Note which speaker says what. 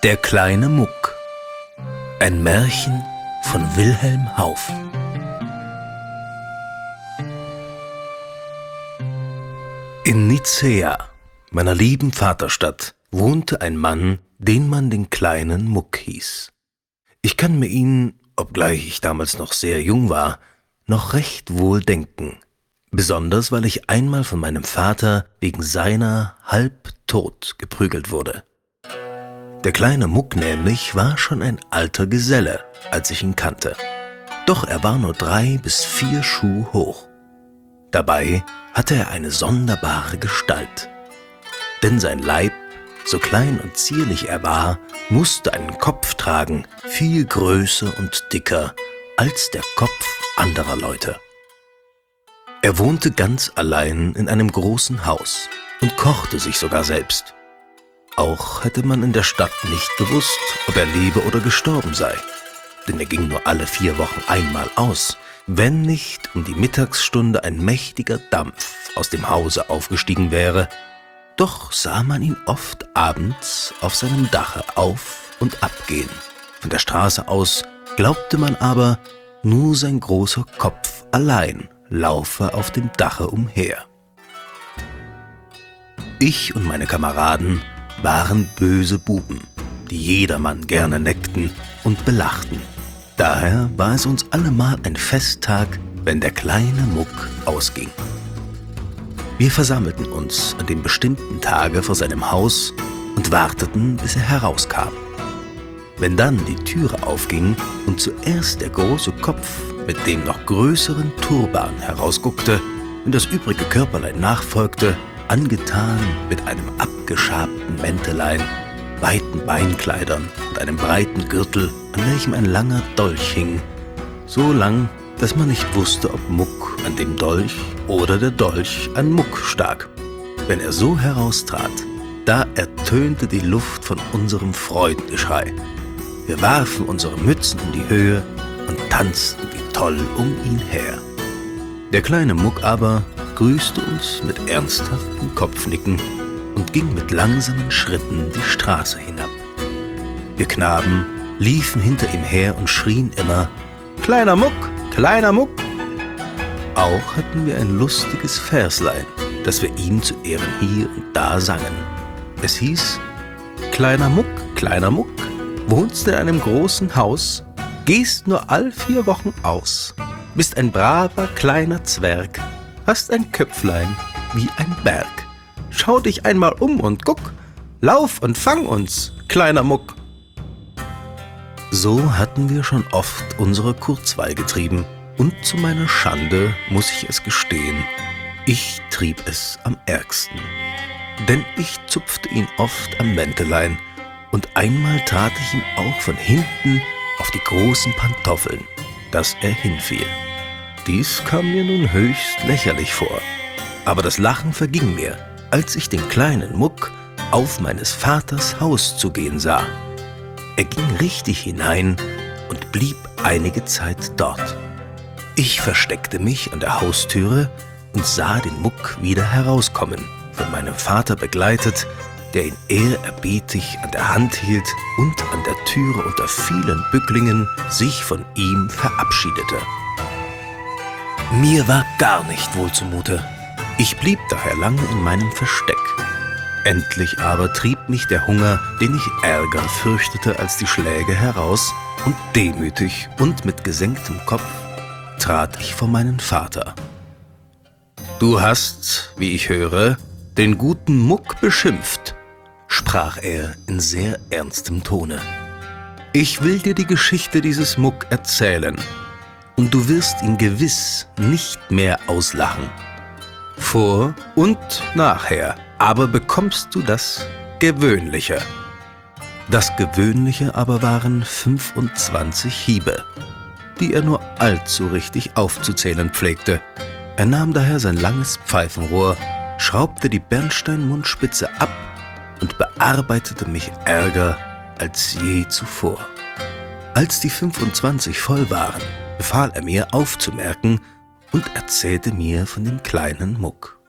Speaker 1: Der kleine Muck. Ein Märchen von Wilhelm Hauff. In Nicäa, meiner lieben Vaterstadt, wohnte ein Mann, den man den kleinen Muck hieß. Ich kann mir ihn, obgleich ich damals noch sehr jung war, noch recht wohl denken. Besonders, weil ich einmal von meinem Vater wegen seiner halbtot geprügelt wurde. Der kleine Muck nämlich war schon ein alter Geselle, als ich ihn kannte. Doch er war nur 3 bis 4 Schuh hoch. Dabei hatte er eine sonderbare Gestalt. Denn sein Leib, so klein und zierlich er war, musste einen Kopf tragen, viel größer und dicker als der Kopf anderer Leute. Er wohnte ganz allein in einem großen Haus und kochte sich sogar selbst. Auch hätte man in der Stadt nicht gewusst, ob er lebe oder gestorben sei, denn er ging nur alle 4 Wochen einmal aus, wenn nicht um die Mittagsstunde ein mächtiger Dampf aus dem Hause aufgestiegen wäre. Doch sah man ihn oft abends auf seinem Dache auf- und abgehen. Von der Straße aus glaubte man aber, nur sein großer Kopf allein laufe auf dem Dache umher. Ich und meine Kameraden waren böse Buben, die jedermann gerne neckten und belachten. Daher war es uns allemal ein Festtag, wenn der kleine Muck ausging. Wir versammelten uns an dem bestimmten Tage vor seinem Haus und warteten, bis er herauskam. Wenn dann die Türe aufging und zuerst der große Kopf mit dem noch größeren Turban herausguckte und das übrige Körperlein nachfolgte, angetan mit einem abgeschabten Mäntelein, weiten Beinkleidern und einem breiten Gürtel, an welchem ein langer Dolch hing, so lang, dass man nicht wusste, ob Muck an dem Dolch oder der Dolch an Muck stak. Wenn er so heraustrat, da ertönte die Luft von unserem Freudengeschrei. Wir warfen unsere Mützen in die Höhe und tanzten wie toll um ihn her. Der kleine Muck aber grüßte uns mit ernsthaftem Kopfnicken und ging mit langsamen Schritten die Straße hinab. Wir Knaben liefen hinter ihm her und schrien immer: »Kleiner Muck, kleiner Muck!« Auch hatten wir ein lustiges Verslein, das wir ihm zu Ehren hier und da sangen. Es hieß: »Kleiner Muck, wohnst in einem großen Haus, gehst nur all 4 Wochen aus, bist ein braver kleiner Zwerg, hast ein Köpflein wie ein Berg. Schau dich einmal um und guck, lauf und fang uns, kleiner Muck!« So hatten wir schon oft unsere Kurzweil getrieben, und zu meiner Schande muss ich es gestehen, ich trieb es am ärgsten. Denn ich zupfte ihn oft am Mäntelein, und einmal trat ich ihm auch von hinten auf die großen Pantoffeln, dass er hinfiel. Dies kam mir nun höchst lächerlich vor, aber das Lachen verging mir, als ich den kleinen Muck auf meines Vaters Haus zugehen sah. Er ging richtig hinein und blieb einige Zeit dort. Ich versteckte mich an der Haustüre und sah den Muck wieder herauskommen, von meinem Vater begleitet, der ihn ehrerbietig an der Hand hielt und an der Türe unter vielen Bücklingen sich von ihm verabschiedete. Mir war gar nicht wohl zumute. Ich blieb daher lange in meinem Versteck. Endlich aber trieb mich der Hunger, den ich ärger fürchtete als die Schläge, heraus, und demütig und mit gesenktem Kopf trat ich vor meinen Vater. »Du hast, wie ich höre, den guten Muck beschimpft«, sprach er in sehr ernstem Tone. »Ich will dir die Geschichte dieses Muck erzählen, und du wirst ihn gewiss nicht mehr auslachen. Vor und nachher aber bekommst du das Gewöhnliche.« Das Gewöhnliche aber waren 25 Hiebe, die er nur allzu richtig aufzuzählen pflegte. Er nahm daher sein langes Pfeifenrohr, schraubte die Bernsteinmundspitze ab und bearbeitete mich ärger als je zuvor. Als die 25 voll waren, befahl er mir aufzumerken und erzählte mir von dem kleinen Muck.